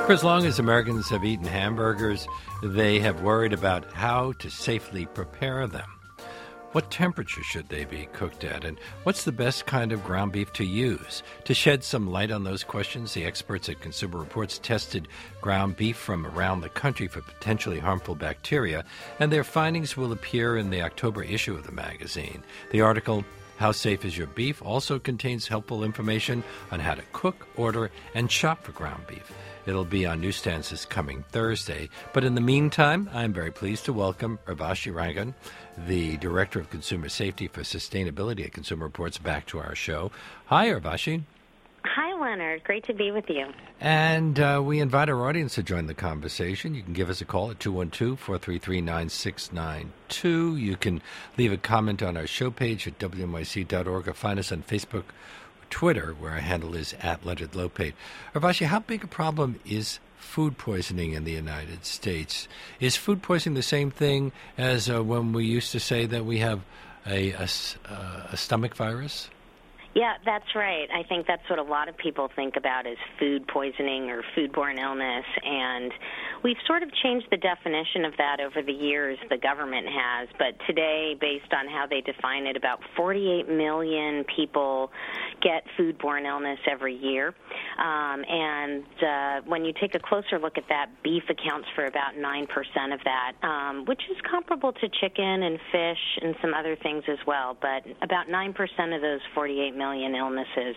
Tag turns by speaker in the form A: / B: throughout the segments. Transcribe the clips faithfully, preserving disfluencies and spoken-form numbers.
A: For as long as Americans have eaten hamburgers, they have worried about how to safely prepare them. What temperature should they be cooked at, and what's the best kind of ground beef to use? To shed some light on those questions, the experts at Consumer Reports tested ground beef from around the country for potentially harmful bacteria, and their findings will appear in the October issue of the magazine. The article, How Safe is Your Beef?, also contains helpful information on how to cook, order, and shop for ground beef. It'll be on newsstands this coming Thursday. But in the meantime, I'm very pleased to welcome Urvashi Rangan, the Director of Consumer Safety for Sustainability at Consumer Reports, back to our show. Hi, Urvashi.
B: Hi, Leonard. Great to be with you.
A: And uh, we invite our audience to join the conversation. You can give us a call at two one two, four three three, nine six nine two. You can leave a comment on our show page at W N Y C dot org or find us on Facebook, Twitter, where our handle is at Leonard Lopate. Urvashi, how big a problem is food poisoning in the United States? Is food poisoning the same thing as uh, when we used to say that we have a, a, uh, a stomach virus?
B: Yeah, that's right. I think that's what a lot of people think about as food poisoning or foodborne illness, and we've sort of changed the definition of that over the years, the government has, but today, based on how they define it, about forty-eight million people get foodborne illness every year, um, and uh, when you take a closer look at that, beef accounts for about nine percent of that, um, which is comparable to chicken and fish and some other things as well, but about nine percent of those forty-eight million illnesses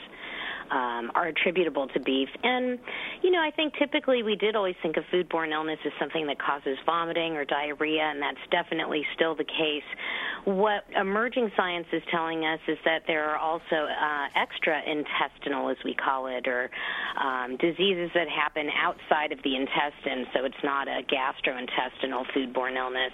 B: um, are attributable to beef. And, you know, I think typically we did always think of foodborne illness as something that causes vomiting or diarrhea, and that's definitely still the case. What emerging science is telling us is that there are also uh, extra-intestinal, as we call it, or um, diseases that happen outside of the intestine, so it's not a gastrointestinal foodborne illness,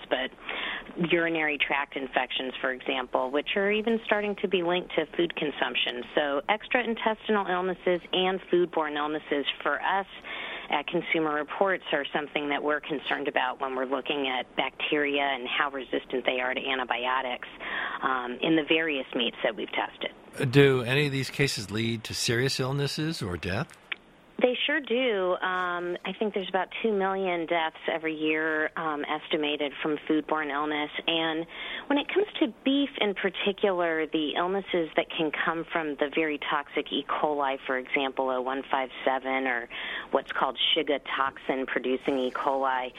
B: but urinary tract infections, for example, which are even starting to be linked to food consumption. So extra-intestinal illnesses and foodborne illnesses for us at Consumer Reports are something that we're concerned about when we're looking at bacteria and how resistant they are to antibiotics um, in the various meats that we've tested.
A: Do any of these cases lead to serious illnesses or death?
B: They sure do. Um, I think there's about two million deaths every year um, estimated from foodborne illness. And when it comes to beef in particular, the illnesses that can come from the very toxic E. coli, for example, O one five seven, or what's called Shiga toxin-producing E. coli,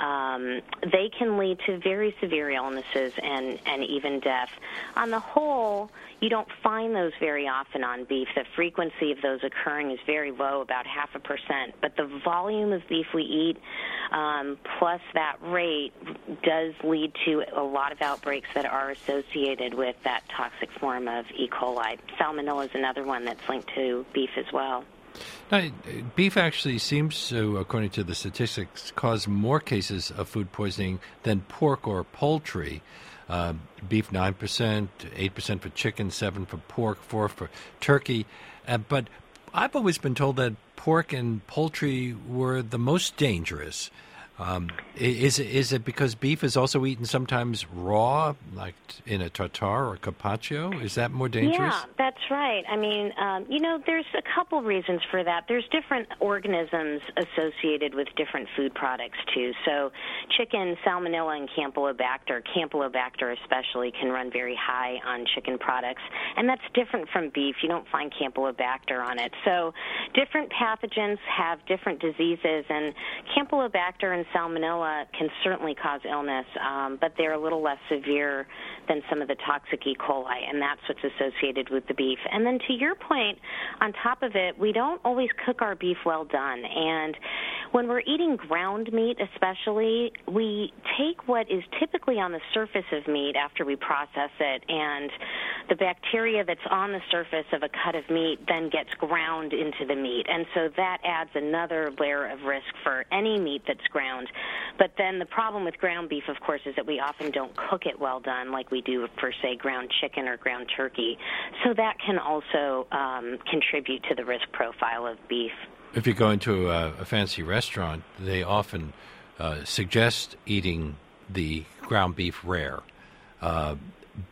B: um, they can lead to very severe illnesses and, and even death. On the whole, you don't find those very often on beef. The frequency of those occurring is very low, about half a percent. But the volume of beef we eat, um, plus that rate, does lead to a lot of outbreaks that are associated with that toxic form of E. coli. Salmonella is another one that's linked to beef as well.
A: Now, beef actually seems to, according to the statistics, cause more cases of food poisoning than pork or poultry. Uh, beef nine percent, eight percent for chicken, seven percent for pork, four percent for turkey. Uh, but I've always been told that pork and poultry were the most dangerous. Um, is, is it because beef is also eaten sometimes raw, like in a tartare or carpaccio? Is that more dangerous?
B: Yeah, that's right. I mean, um, you know, there's a couple reasons for that. There's different organisms associated with different food products, too. So chicken, Salmonella, and Campylobacter, Campylobacter especially, can run very high on chicken products. And that's different from beef. You don't find Campylobacter on it. So different pathogens have different diseases, and Campylobacter and Salmonella can certainly cause illness, um, but they're a little less severe than some of the toxic E. coli, and that's what's associated with the beef. And then to your point, on top of it, we don't always cook our beef well done. And when we're eating ground meat especially, we take what is typically on the surface of meat after we process it, and the bacteria that's on the surface of a cut of meat then gets ground into the meat. And so that adds another layer of risk for any meat that's ground. But then the problem with ground beef, of course, is that we often don't cook it well done like we do for, say, ground chicken or ground turkey. So that can also um, contribute to the risk profile of beef.
A: If you go into a, a fancy restaurant, they often uh, suggest eating the ground beef rare. Uh,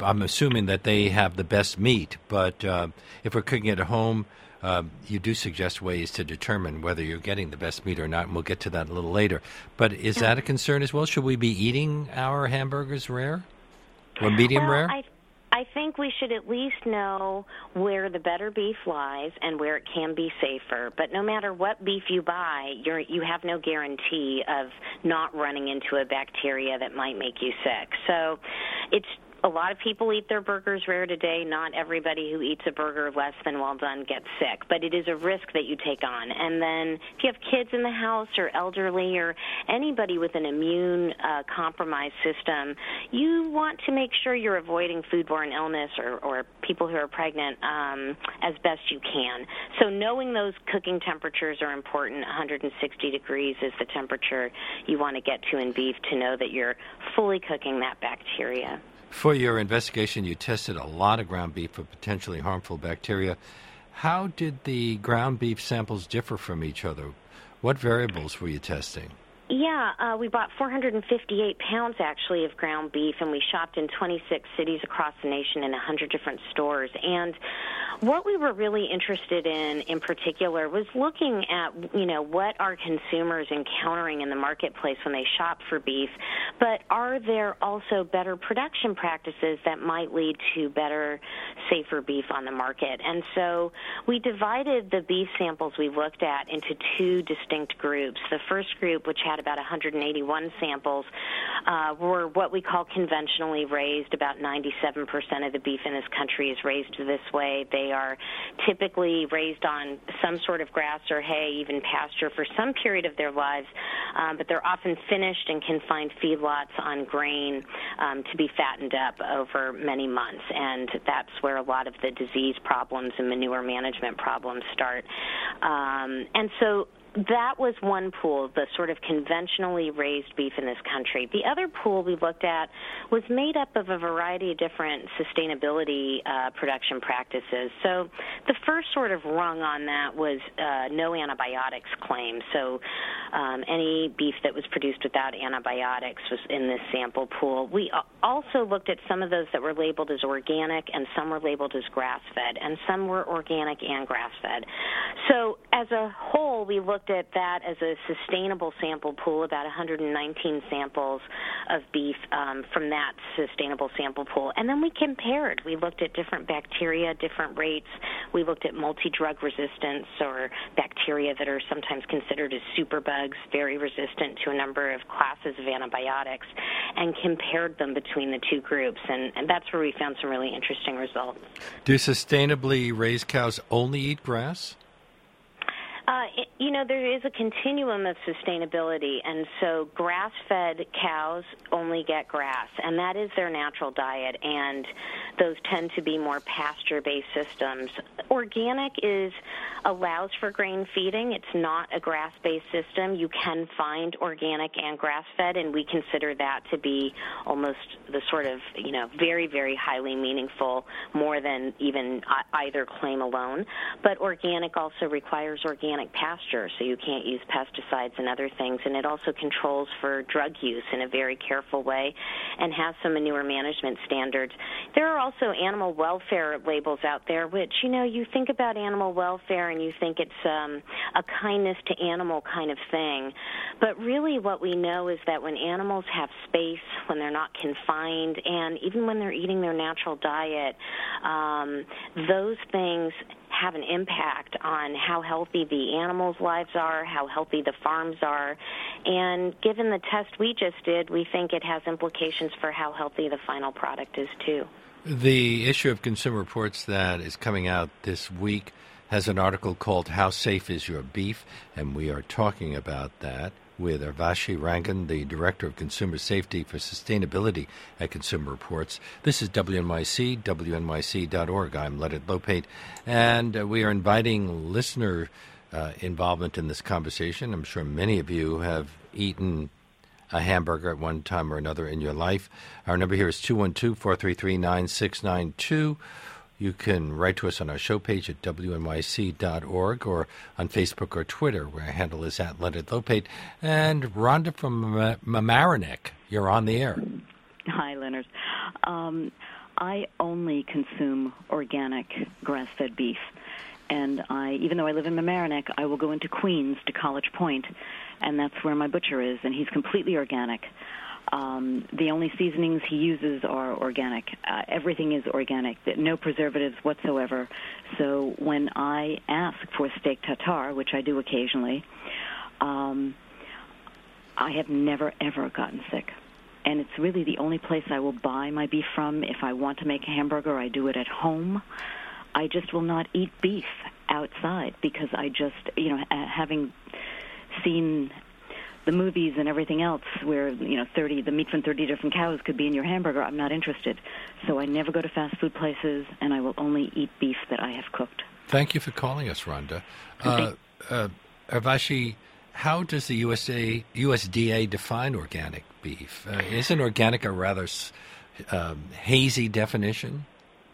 A: I'm assuming that they have the best meat, but uh, if we're cooking it at home, uh, you do suggest ways to determine whether you're getting the best meat or not, and we'll get to that a little later. But is that a concern as well? Should we be eating our hamburgers rare or medium
B: well,
A: rare?
B: I- I think we should at least know where the better beef lies and where it can be safer. But no matter what beef you buy, you're, you have no guarantee of not running into a bacteria that might make you sick. So it's a lot of people eat their burgers rare today. Not everybody who eats a burger less than well done gets sick, but it is a risk that you take on. And then if you have kids in the house or elderly or anybody with an immune uh, compromised system, you want to make sure you're avoiding foodborne illness or, or people who are pregnant um, as best you can. So knowing those cooking temperatures are important. one hundred sixty degrees is the temperature you want to get to in beef to know that you're fully cooking that bacteria.
A: For your investigation, you tested a lot of ground beef for potentially harmful bacteria. How did the ground beef samples differ from each other? What variables were you testing?
B: Yeah, uh, we bought four hundred fifty-eight pounds, actually, of ground beef, and we shopped in twenty-six cities across the nation in one hundred different stores. And what we were really interested in, in particular, was looking at, you know, what are consumers encountering in the marketplace when they shop for beef, but are there also better production practices that might lead to better, safer beef on the market? And so we divided the beef samples we looked at into two distinct groups. The first group, which had about one hundred eighty-one samples, uh, were what we call conventionally raised. About ninety-seven percent of the beef in this country is raised this way. They are typically raised on some sort of grass or hay, even pasture, for some period of their lives, um, but they're often finished and can find feedlots on grain um, to be fattened up over many months, and that's where a lot of the disease problems and manure management problems start. Um, and so that was one pool, the sort of conventionally raised beef in this country. The other pool we looked at was made up of a variety of different sustainability uh, production practices. So the first sort of rung on that was uh, no antibiotics claim. So um, any beef that was produced without antibiotics was in this sample pool. We also looked at some of those that were labeled as organic, and some were labeled as grass-fed, and some were organic and grass-fed. So as a whole, we looked at that as a sustainable sample pool, about one hundred nineteen samples of beef um, from that sustainable sample pool. And then we compared. We looked at different bacteria, different rates. We looked at multi-drug resistance, or bacteria that are sometimes considered as superbugs, very resistant to a number of classes of antibiotics, and compared them between the two groups. And, and that's where we found some really interesting results.
A: Do sustainably raised cows only eat grass?
B: Uh, it, you know, there is a continuum of sustainability, and so grass-fed cows only get grass, and that is their natural diet, and those tend to be more pasture-based systems. Organic is allows for grain feeding. It's not a grass-based system. You can find organic and grass-fed, and we consider that to be almost the sort of, you know, very, very highly meaningful, more than even either claim alone. But organic also requires organic pasture, so you can't use pesticides and other things, and it also controls for drug use in a very careful way and has some manure management standards. There are also animal welfare labels out there, which, you know, you think about animal welfare and you think it's um, a kindness to animal kind of thing, but really what we know is that when animals have space, when they're not confined, and even when they're eating their natural diet, um, those things have an impact on how healthy the animals' lives are, how healthy the farms are. And given the test we just did, we think it has implications for how healthy the final product is, too.
A: The issue of Consumer Reports that is coming out this week has an article called How Safe Is Your Beef? And we are talking about that with Urvashi Rangan, the Director of Consumer Safety for Sustainability at Consumer Reports. This is W N Y C, W N Y C dot org. I'm Leonard Lopate, and uh, we are inviting listener uh, involvement in this conversation. I'm sure many of you have eaten a hamburger at one time or another in your life. Our number here is two one two, four three three, nine six nine two. You can write to us on our show page at W N Y C dot org or on Facebook or Twitter, where our handle is at Leonard Lopate. And Rhonda from Mamaroneck, you're on the air.
C: Hi, Leonard. Um, I only consume organic grass-fed beef. And I, even though I live in Mamaroneck, I will go into Queens to College Point, and that's where my butcher is, and he's completely organic. Um, the only seasonings he uses are organic. Uh, everything is organic, no preservatives whatsoever. So when I ask for steak tartare, which I do occasionally, um, I have never, ever gotten sick. And it's really the only place I will buy my beef from. If I want to make a hamburger, I do it at home. I just will not eat beef outside because I just, you know, having seen the movies and everything else where, you know, thirty the meat from thirty different cows could be in your hamburger, I'm not interested. So I never go to fast food places, and I will only eat beef that I have cooked.
A: Thank you for calling us, Rhonda. Uh, uh, Urvashi, how does the U S A, U S D A define organic beef? Uh, isn't organic a rather um, hazy definition?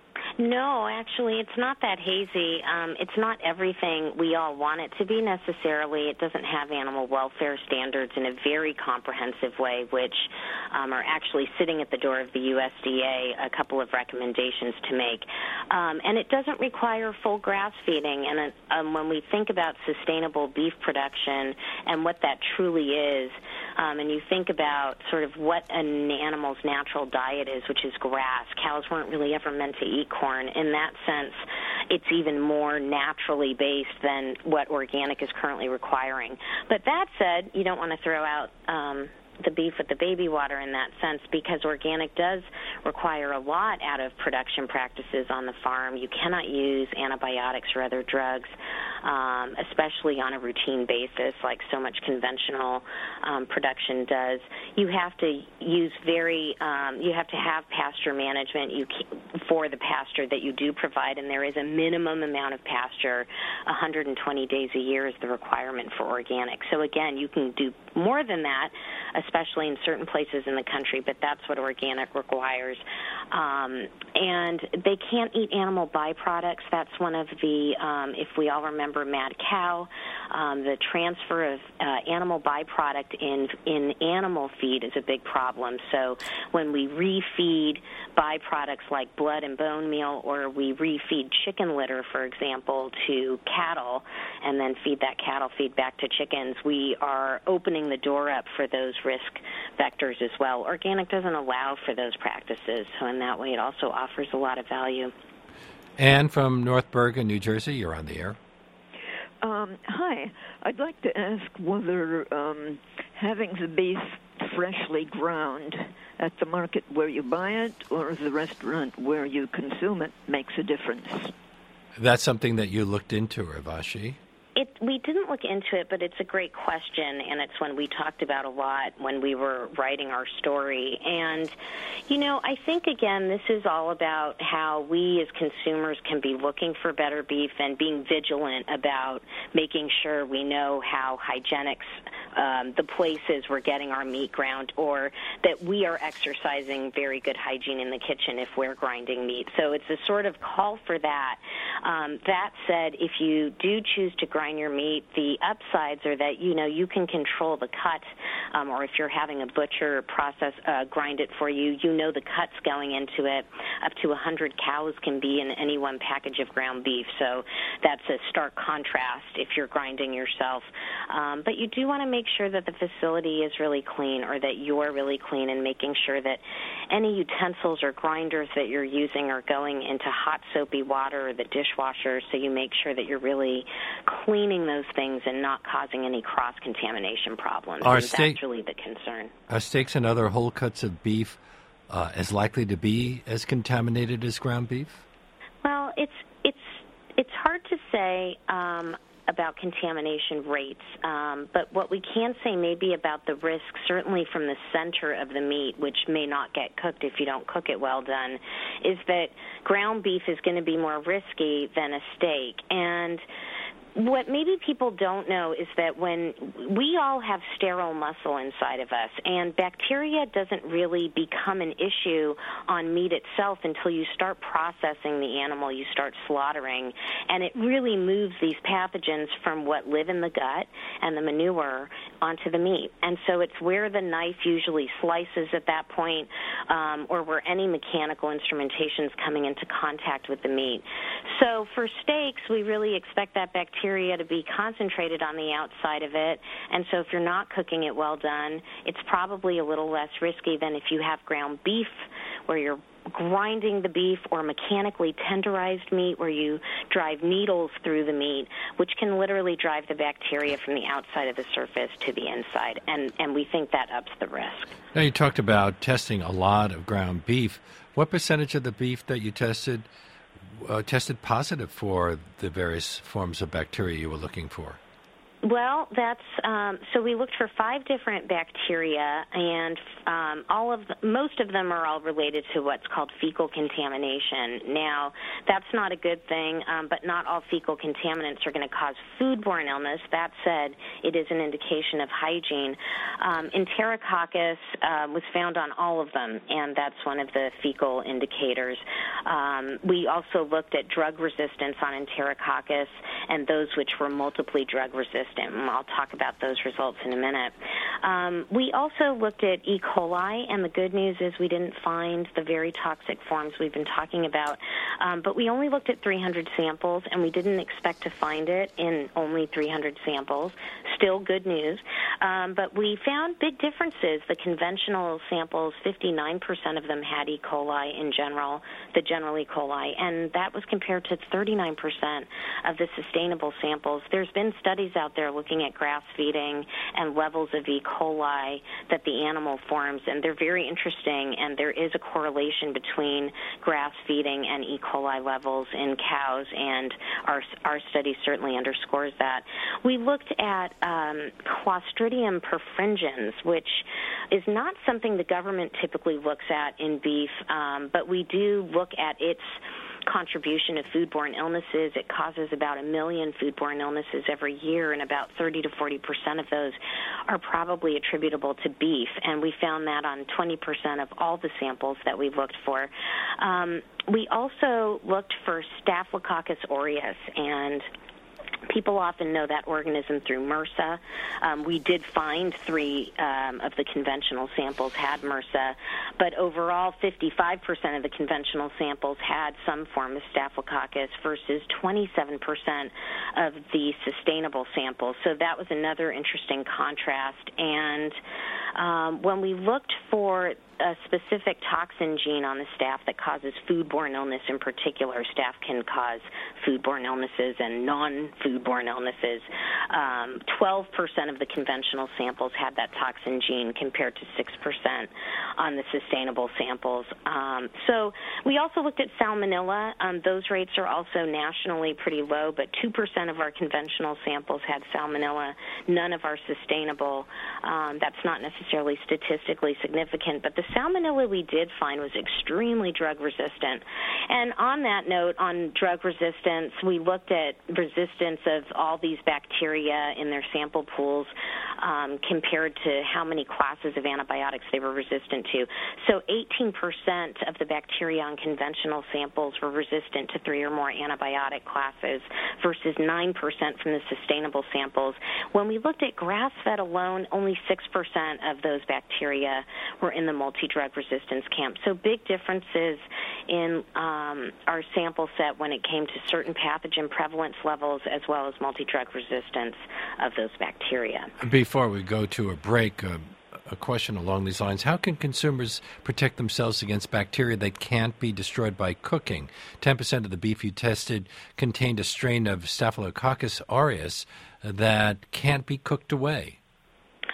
B: No, actually, it's not that hazy. Um, it's not everything we all want it to be necessarily. It doesn't have animal welfare standards in a very comprehensive way, which um, are actually sitting at the door of the U S D A, a couple of recommendations to make. Um, and it doesn't require full grass feeding. And it, um, when we think about sustainable beef production and what that truly is, um, and you think about sort of what an animal's natural diet is, which is grass, cows weren't really ever meant to eat corn. In that sense, it's even more naturally based than what organic is currently requiring. But that said, you don't want to throw out um, the beef with the baby water in that sense, because organic does require a lot out of production practices on the farm. You cannot use antibiotics or other drugs, um, especially on a routine basis like so much conventional um, production does. You have to use very, um, you have to have pasture management you for the pasture that you do provide, and there is a minimum amount of pasture. one hundred twenty days a year is the requirement for organic. So again, you can do more than that, especially in certain places in the country, but that's what organic requires. Um, and they can't eat animal byproducts. That's one of the, um, if we all remember Mad Cow, um, the transfer of uh, animal byproduct in, in animal feed is a big problem. So when we refeed byproducts like blood and bone meal, or we refeed chicken litter, for example, to cattle, and then feed that cattle feed back to chickens, we are opening the door up for those risk vectors as well. Organic doesn't allow for those practices, so in that way it also offers a lot of value.
A: Anne from North Bergen, New Jersey, you're on the air.
D: Um, hi. I'd like to ask whether um, having the beef freshly ground at the market where you buy it or the restaurant where you consume it makes a difference.
A: That's something that you looked into, Urvashi.
B: It, we didn't look into it, but it's a great question, and it's one we talked about a lot when we were writing our story. And, you know, I think, again, this is all about how we as consumers can be looking for better beef and being vigilant about making sure we know how hygienics, um, the places we're getting our meat ground, or that we are exercising very good hygiene in the kitchen if we're grinding meat. So it's a sort of call for that. Um, that said, if you do choose to grind your meat, the upsides are that, you know, you can control the cut, um, or if you're having a butcher process, uh, grind it for you, you know the cuts going into it. Up to one hundred cows can be in any one package of ground beef, so that's a stark contrast if you're grinding yourself. Um, but you do want to make sure that the facility is really clean, or that you're really clean, and making sure that any utensils or grinders that you're using are going into hot soapy water or the dishwasher, so you make sure that you're really cleaning those things and not causing any cross-contamination problems.
A: Are
B: and
A: steak,
B: that's really the concern.
A: Are steaks and other whole cuts of beef uh, as likely to be as contaminated as ground beef?
B: Well, it's it's it's hard to say um, about contamination rates, um, but what we can say maybe about the risk, certainly from the center of the meat, which may not get cooked if you don't cook it well done, is that ground beef is going to be more risky than a steak. And What maybe people don't know is that when we all have sterile muscle inside of us, and bacteria doesn't really become an issue on meat itself until you start processing the animal, you start slaughtering, and it really moves these pathogens from what live in the gut and the manure onto the meat. And so it's where the knife usually slices at that point, um, or where any mechanical instrumentation is coming into contact with the meat. So for steaks, we really expect that bacteria to be concentrated on the outside of it, and so if you're not cooking it well done, it's probably a little less risky than if you have ground beef where you're grinding the beef, or mechanically tenderized meat where you drive needles through the meat, which can literally drive the bacteria from the outside of the surface to the inside, and, and we think that ups the risk.
A: Now, you talked about testing a lot of ground beef. What percentage of the beef that you tested Uh, tested positive for the various forms of bacteria you were looking for?
B: Well, that's um, so we looked for five different bacteria, and um, all of the, most of them are all related to what's called fecal contamination. Now, that's not a good thing, um, but not all fecal contaminants are going to cause foodborne illness. That said, it is an indication of hygiene. Um, Enterococcus uh, was found on all of them, and that's one of the fecal indicators. Um, we also looked at drug resistance on Enterococcus and those which were multiply drug resistant. I'll talk about those results in a minute. Um, we also looked at E. coli, and the good news is we didn't find the very toxic forms we've been talking about, um, but we only looked at three hundred samples, and we didn't expect to find it in only three hundred samples. Still good news. Um, but we found big differences. The conventional samples, fifty-nine percent of them had E. coli in general, the general E. coli, and that was compared to thirty-nine percent of the sustainable samples. There's been studies out there looking at grass feeding and levels of E. coli that the animal forms, and they're very interesting, and there is a correlation between grass feeding and E. coli levels in cows, and our, our study certainly underscores that. We looked at um, Clostridium perfringens, which is not something the government typically looks at in beef, um, but we do look at its contribution of foodborne illnesses. It causes about a million foodborne illnesses every year, and about thirty to forty percent of those are probably attributable to beef, and we found that on twenty percent of all the samples that we looked for. Um, we also looked for Staphylococcus aureus, and people often know that organism through MRSA. Um, we did find three um, of the conventional samples had MRSA, but overall fifty-five percent of the conventional samples had some form of Staphylococcus versus twenty-seven percent of the sustainable samples. So that was another interesting contrast. And um, when we looked for a specific toxin gene on the staph that causes foodborne illness in particular, staph can cause foodborne illnesses and non-foodborne illnesses. Um, twelve percent of the conventional samples had that toxin gene compared to six percent on the sustainable samples. Um, so we also looked at salmonella. Um, those rates are also nationally pretty low, but two percent of our conventional samples had salmonella, none of our sustainable. Um, that's not necessarily statistically significant, but the salmonella we did find was extremely drug resistant. And on that note, on drug resistance, we looked at resistance of all these bacteria in their sample pools um, compared to how many classes of antibiotics they were resistant to. So eighteen percent of the bacteria on conventional samples were resistant to three or more antibiotic classes versus nine percent from the sustainable samples. When we looked at grass-fed alone, only six percent of those bacteria were in the multi-drug resistance camp. So big differences in um, our sample set when it came to certain pathogen prevalence levels as well as multi-drug resistance of those bacteria.
A: Before we go to a break, uh, a question along these lines. How can consumers protect themselves against bacteria that can't be destroyed by cooking? ten percent of the beef you tested contained a strain of Staphylococcus aureus that can't be cooked away.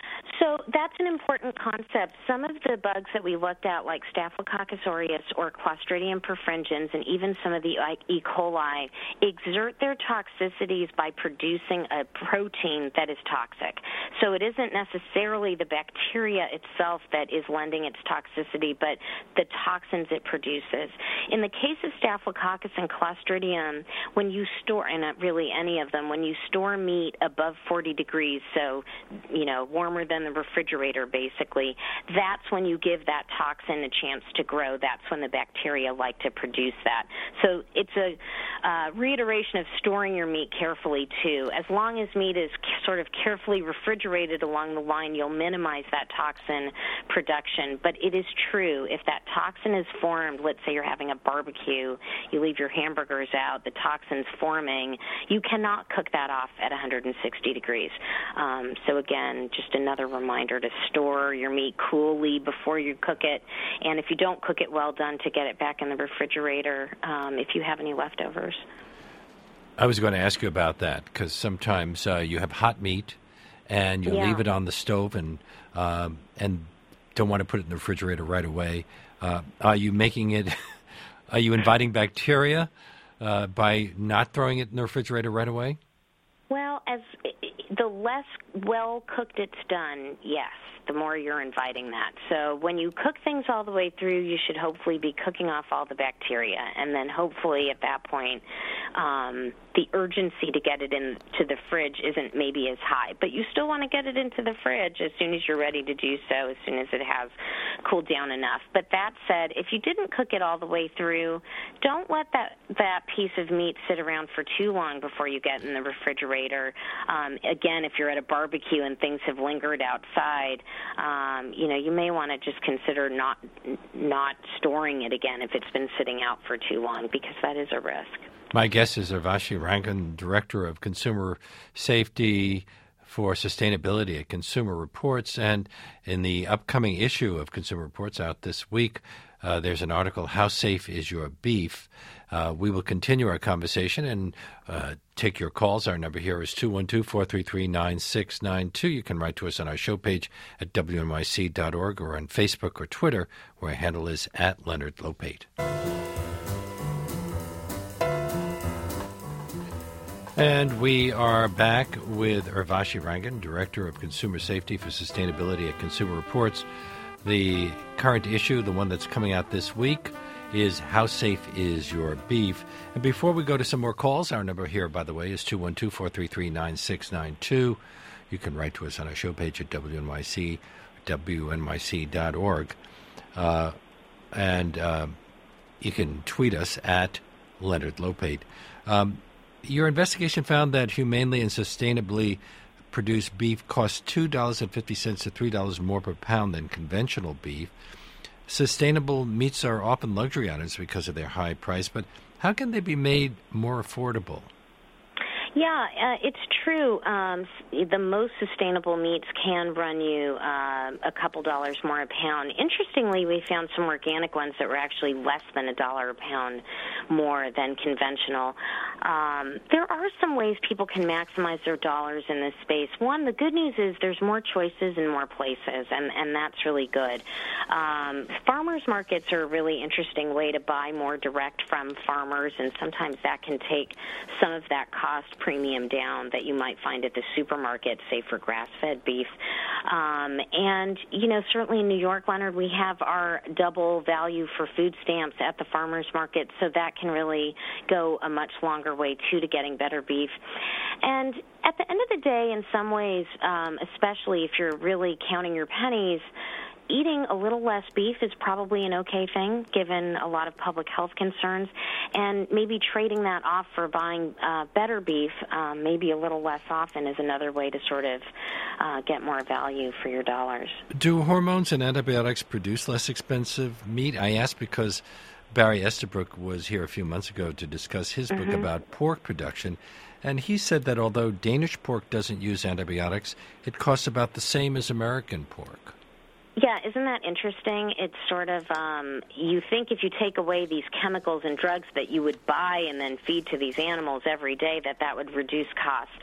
B: So that's an important concept. Some of the bugs that we looked at, like Staphylococcus aureus or Clostridium perfringens, and even some of the like E. coli, exert their toxicities by producing a protein that is toxic. So it isn't necessarily the bacteria itself that is lending its toxicity, but the toxins it produces. In the case of Staphylococcus and Clostridium, when you store, and not really any of them, when you store meat above forty degrees, so, you know, warmer than the refrigerator, basically, that's when you give that toxin a chance to grow. That's when the bacteria like to produce that. So it's a uh, reiteration of storing your meat carefully, too. As long as meat is sort of carefully refrigerated along the line, you'll minimize that toxin production. But it is true, if that toxin is formed, let's say you're having a barbecue, you leave your hamburgers out, the toxin's forming, you cannot cook that off at one hundred sixty degrees. Um, so again, just another reminder to store your meat coolly before you cook it, and if you don't cook it well done, to get it back in the refrigerator um, if you have any leftovers.
A: I was going to ask you about that, because sometimes uh, you have hot meat and you
B: Yeah.
A: leave it on the stove and um, and don't want to put it in the refrigerator right away. Uh, are you making it, are you inviting bacteria uh, by not throwing it in the refrigerator right away?
B: Well, as the less well cooked it's done, yes, the more you're inviting that. So when you cook things all the way through, you should hopefully be cooking off all the bacteria, and then hopefully at that point, um, the urgency to get it into the fridge isn't maybe as high. But you still want to get it into the fridge as soon as you're ready to do so, as soon as it has cooled down enough. But that said, if you didn't cook it all the way through, don't let that, that piece of meat sit around for too long before you get in the refrigerator. Um, again, if you're at a barbecue and things have lingered outside, um, you know, you may want to just consider not not storing it again if it's been sitting out for too long, because that is a risk.
A: My guest is Urvashi Rangan, Director of Consumer Safety for Sustainability at Consumer Reports. And in the upcoming issue of Consumer Reports out this week, uh, there's an article, How Safe is Your Beef? Uh, we will continue our conversation and uh, take your calls. Our number here is two one two, four three three, nine six nine two. You can write to us on our show page at W N Y C dot org or on Facebook or Twitter, where our handle is at Leonard Lopate. And we are back with Urvashi Rangan, Director of Consumer Safety for Sustainability at Consumer Reports. The current issue, the one that's coming out this week, is How Safe is Your Beef? And before we go to some more calls, our number here, by the way, is two one two, four three three, nine six nine two. You can write to us on our show page at W N Y C, W N Y C dot org. Uh, and uh, you can tweet us at Leonard Lopate. Um, Your investigation found that humanely and sustainably produced beef costs two dollars and fifty cents to three dollars more per pound than conventional beef. Sustainable meats are often luxury items because of their high price, but how can they be made more affordable?
B: Yeah, uh, it's true. Um, the most sustainable meats can run you uh, a couple dollars more a pound. Interestingly, we found some organic ones that were actually less than a dollar a pound more than conventional. Um, there are some ways people can maximize their dollars in this space. One, the good news is there's more choices in more places, and, and that's really good. Um, farmers markets are a really interesting way to buy more direct from farmers, and sometimes that can take some of that cost premium down that you might find at the supermarket, say for grass-fed beef. Um, and, you know, certainly in New York, Leonard, we have our double value for food stamps at the farmers market, so that can really go a much longer way, too, to getting better beef. And at the end of the day, in some ways, um, especially if you're really counting your pennies, eating a little less beef is probably an okay thing, given a lot of public health concerns, and maybe trading that off for buying uh, better beef, um, maybe a little less often, is another way to sort of uh, get more value for your dollars.
A: Do hormones and antibiotics produce less expensive meat? I ask because Barry Estabrook was here a few months ago to discuss his book
B: Mm-hmm.
A: about pork production, and he said that although Danish pork doesn't use antibiotics, it costs about the same as American pork.
B: Yeah, isn't that interesting? It's sort of, um, you think if you take away these chemicals and drugs that you would buy and then feed to these animals every day, that that would reduce costs.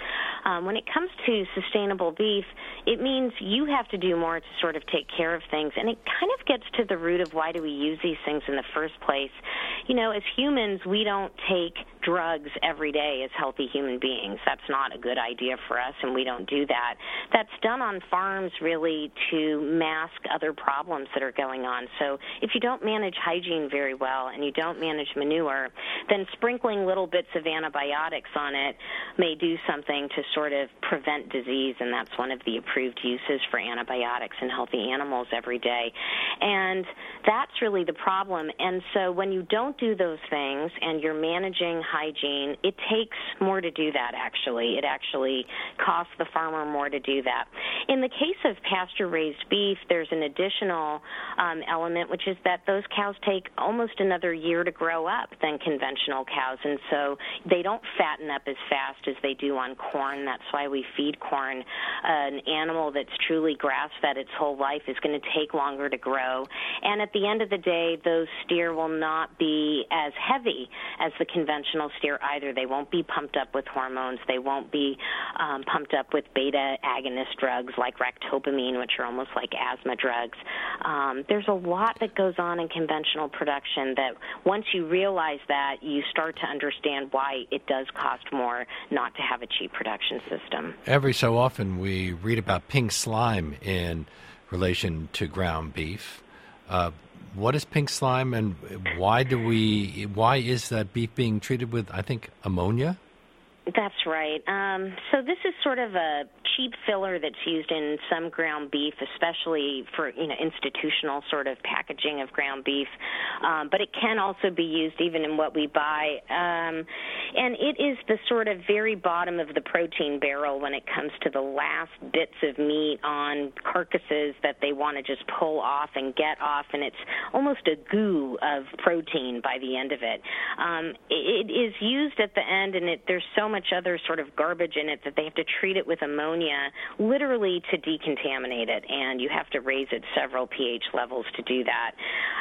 B: Um, when it comes to sustainable beef, it means you have to do more to sort of take care of things, and it kind of gets to the root of why do we use these things in the first place. You know, as humans, we don't take drugs every day as healthy human beings. That's not a good idea for us, and we don't do that. That's done on farms really to mask other problems that are going on. So if you don't manage hygiene very well and you don't manage manure, then sprinkling little bits of antibiotics on it may do something to sort of prevent disease, and that's one of the approved uses for antibiotics in healthy animals every day. And that's really the problem. And so when you don't do those things and you're managing hygiene, it takes more to do that, actually. It actually costs the farmer more to do that. In the case of pasture-raised beef, there's an additional um, element, which is that those cows take almost another year to grow up than conventional cows, and so they don't fatten up as fast as they do on corn. That's why we feed corn. Uh, an animal that's truly grass-fed its whole life is going to take longer to grow, and at the end of the day, those steer will not be as heavy as the conventional steer either. They won't be pumped up with hormones. They won't be um, pumped up with beta agonist drugs like ractopamine, which are almost like asthma drugs. Um, there's a lot that goes on in conventional production that once you realize that, you start to understand why it does cost more not to have a cheap production system.
A: Every so often we read about pink slime in relation to ground beef. Uh, what is pink slime, and why do we? Why is that beef being treated with, I think, ammonia?
B: That's right. Um, so this is sort of a cheap filler that's used in some ground beef, especially for, you know, institutional sort of packaging of ground beef. Um, but it can also be used even in what we buy. Um, and it is the sort of very bottom of the protein barrel when it comes to the last bits of meat on carcasses that they want to just pull off and get off. And it's almost a goo of protein by the end of it. Um, it, it is used at the end, and it, there's so much other sort of garbage in it that they have to treat it with ammonia literally to decontaminate it, and you have to raise it several pH levels to do that.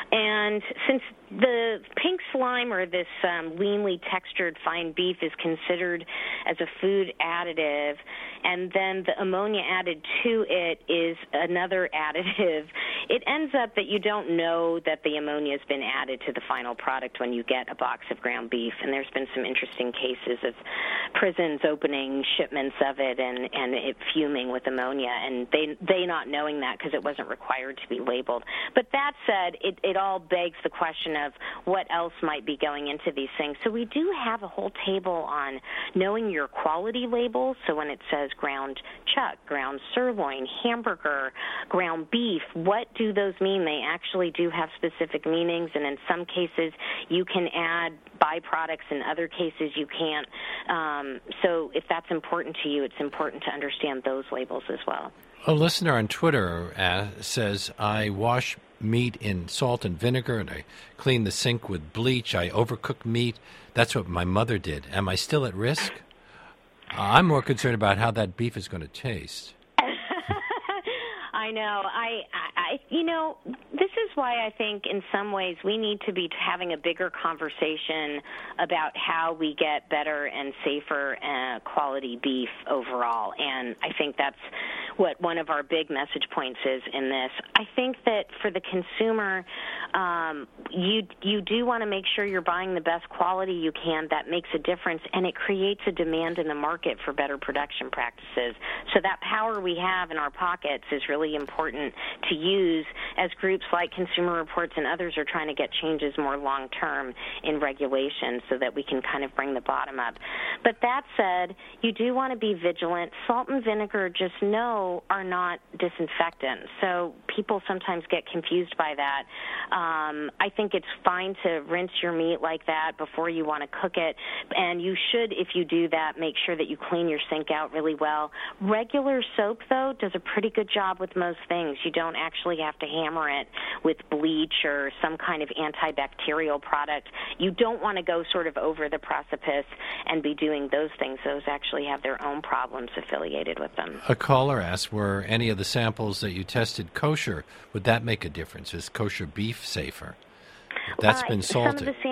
B: And since the pink slime, or this um, leanly textured fine beef, is considered as a food additive, and then the ammonia added to it is another additive, it ends up that you don't know that the ammonia has been added to the final product when you get a box of ground beef. And there's been some interesting cases of prisons opening shipments of it and, and it fuming with ammonia, and they they not knowing that because it wasn't required to be labeled. But that said, it, it all begs the question of what else might be going into these things. So we do have a whole table on knowing your quality labels. So when it says ground chuck, ground sirloin, hamburger, ground beef, what do those mean? They actually do have specific meanings, and in some cases you can add byproducts, in other cases you can't. Um, so if that's important to you, it's important to understand those labels as well.
A: A listener on Twitter uh, says, I wash meat in salt and vinegar, and I clean the sink with bleach. I overcook meat. That's what my mother did. Am I still at risk? Uh, I'm more concerned about how that beef is going to taste.
B: I know. I, I, you know, this is why I think in some ways we need to be having a bigger conversation about how we get better and safer uh, quality beef overall. And I think that's what one of our big message points is in this. I think that for the consumer, um, you you do want to make sure you're buying the best quality you can. That makes a difference, and it creates a demand in the market for better production practices. So that power we have in our pockets is really important to use as groups like Consumer Reports and others are trying to get changes more long-term in regulation so that we can kind of bring the bottom up. But that said, you do want to be vigilant. Salt and vinegar, just know, are not disinfectants. So people sometimes get confused by that. Um, I think it's fine to rinse your meat like that before you want to cook it, and you should, if you do that, make sure that you clean your sink out really well. Regular soap, though, does a pretty good job with most things. You don't actually have to hammer it with bleach or some kind of antibacterial product. You don't want to go sort of over the precipice and be doing those things. Those actually have their own problems affiliated with them.
A: A caller asked, were any of the samples that you tested kosher? Would that make a difference? Is kosher beef safer? That's uh, been salted.
B: Some of the sam-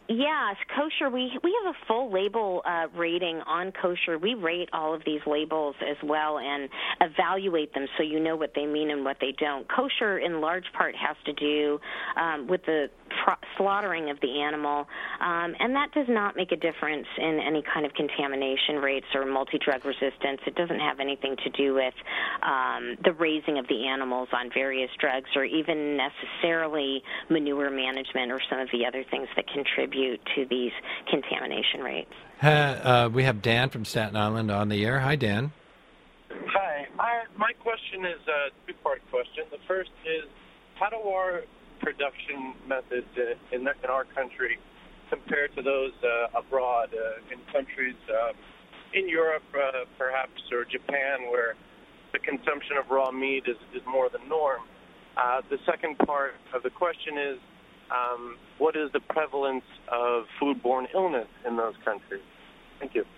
B: Yes, kosher. We we have a full label uh, rating on kosher. We rate all of these labels as well and evaluate them so you know what they mean and what they don't. Kosher, in large part, has to do um, with the pro- slaughtering of the animal, um, and that does not make a difference in any kind of contamination rates or multi-drug resistance. It doesn't have anything to do with um, the raising of the animals on various drugs or even necessarily manure management or some of the other things that contribute to these contamination rates.
A: Uh, uh, we have Dan from Staten Island on the air. Hi, Dan.
E: Hi. I, my question is a two-part question. The first is, how do our production methods in, in our country compare to those uh, abroad uh, in countries uh, in Europe, uh, perhaps, or Japan, where the consumption of raw meat is, is more the norm? Uh, the second part of the question is, Um, what is the prevalence of foodborne illness in those countries? Thank you.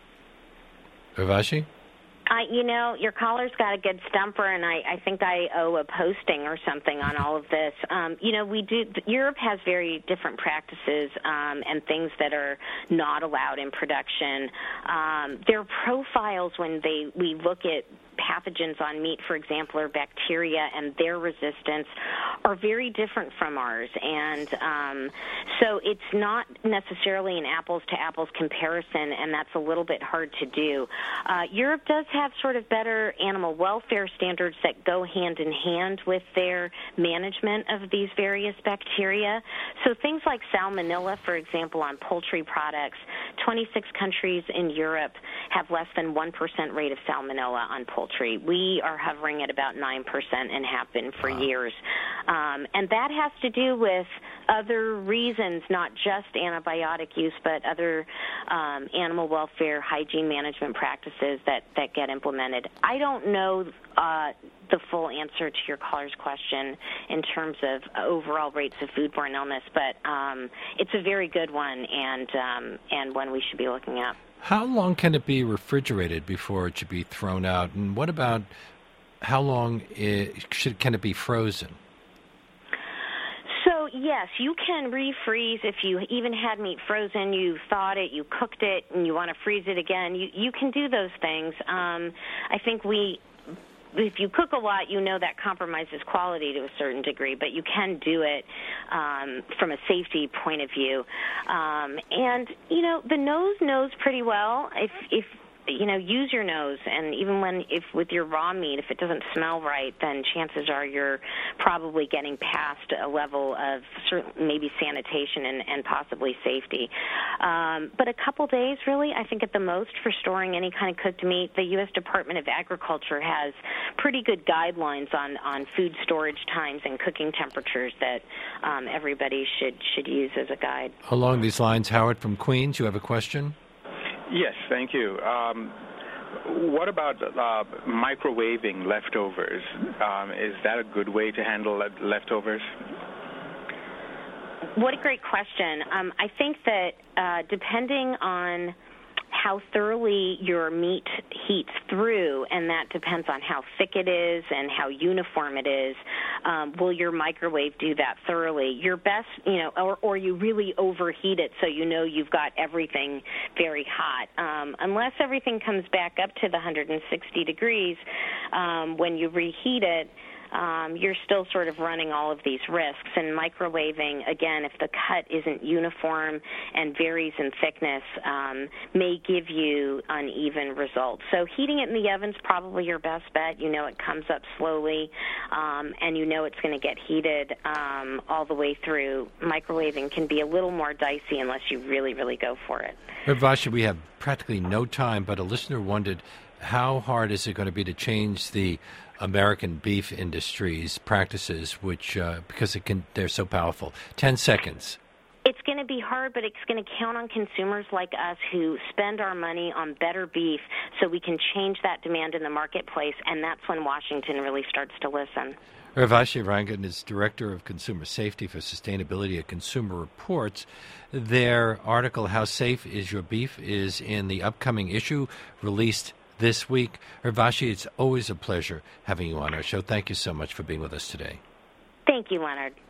A: Urvashi?
B: I, you know, your caller's got a good stumper, and I, I think I owe a posting or something on all of this. Um, you know, we do. Europe has very different practices um, and things that are not allowed in production. Um, their profiles when they we look at pathogens on meat, for example, or bacteria and their resistance are very different from ours. And um, so it's not necessarily an apples-to-apples comparison, and that's a little bit hard to do. Uh, Europe does have sort of better animal welfare standards that go hand-in-hand with their management of these various bacteria. So things like salmonella, for example, on poultry products, twenty-six countries in Europe have less than one percent rate of salmonella on poultry. We are hovering at about nine percent and have been for wow. years. Um, and that has to do with other reasons, not just antibiotic use, but other um, animal welfare, hygiene management practices that, that get implemented. I don't know uh, the full answer to your caller's question in terms of overall rates of foodborne illness, but um, it's a very good one and um, and one we should be looking at.
A: How long can it be refrigerated before it should be thrown out? And what about how long it should, can it be frozen?
B: So, yes, you can refreeze if you even had meat frozen, you thawed it, you cooked it, and you want to freeze it again. You, you can do those things. Um, I think we... If you cook a lot, you know that compromises quality to a certain degree, but you can do it um, from a safety point of view. Um, and, you know, the nose knows pretty well. If, if you know, use your nose, and even when, if with your raw meat, if it doesn't smell right, then chances are you're probably getting past a level of certain, maybe sanitation and, and possibly safety. Um, but a couple days, really, I think at the most for storing any kind of cooked meat. The U S Department of Agriculture has pretty good guidelines on, on food storage times and cooking temperatures that um, everybody should should use as a guide.
A: Along these lines, Howard from Queens, you have a question?
F: Yes, thank you. Um, what about uh, microwaving leftovers? Um, is that a good way to handle leftovers?
B: What a great question. Um, I think that uh, depending on how thoroughly your meat heats through, and that depends on how thick it is and how uniform it is, um, will your microwave do that thoroughly? Your best, you know, or, or you really overheat it so you know you've got everything very hot. Um, unless everything comes back up to the one hundred sixty degrees, um, when you reheat it, Um, you're still sort of running all of these risks. And microwaving, again, if the cut isn't uniform and varies in thickness, um, may give you uneven results. So heating it in the oven's probably your best bet. You know it comes up slowly, um, and you know it's going to get heated um, all the way through. Microwaving can be a little more dicey unless you really, really go for it.
A: Urvashi, we have practically no time, but a listener wondered, how hard is it going to be to change the American beef industry's practices, which uh, because it can, they're so powerful? Ten seconds.
B: It's going to be hard, but it's going to count on consumers like us who spend our money on better beef so we can change that demand in the marketplace, and that's when Washington really starts to listen.
A: Urvashi Rangan is Director of Consumer Safety for Sustainability at Consumer Reports. Their article, How Safe Is Your Beef?, is in the upcoming issue, released this week. Urvashi, it's always a pleasure having you on our show. Thank you so much for being with us today.
B: Thank you, Leonard.